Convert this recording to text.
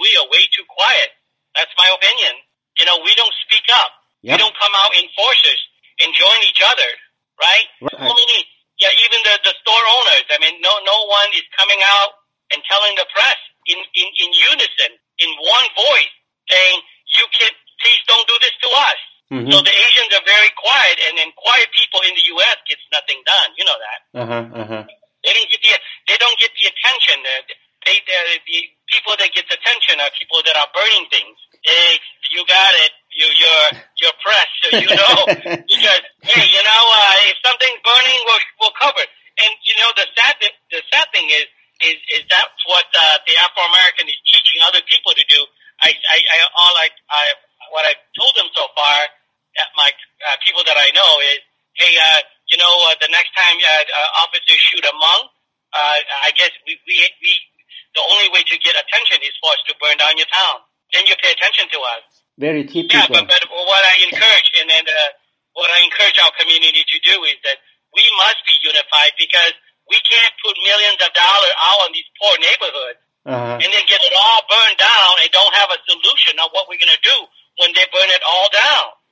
we are way too quiet. That's my opinion. You know, we don't speak up. Yep. We don't come out in forces and join each other, right? Right. So many, even the store owners. I mean, no one is coming out and telling the press in unison, in one voice, saying, please don't do this to us. Mm-hmm. So the Asians are very quiet, and then quiet people in the U.S. gets nothing done. You know that. They don't get the attention. The people that get attention are people that are burning things. Hey, you got it. You're press, so you know. Because hey, you know, if something's burning, we'll cover it. And you know, the sad thing is that's what the Afro American is teaching other people to do. What I've told them so far, my people that I know is, hey, you know, the next time officers shoot a Hmong, I guess we the only way to get attention is for us to burn down your town. Then you pay attention to us. Very typical. Yeah, but what I encourage, what I encourage our community to do is that we must be unified, because we can't put millions of dollars out on these poor neighborhoods and then get it all burned down and don't have a solution on what we're going to do when they burn it all down.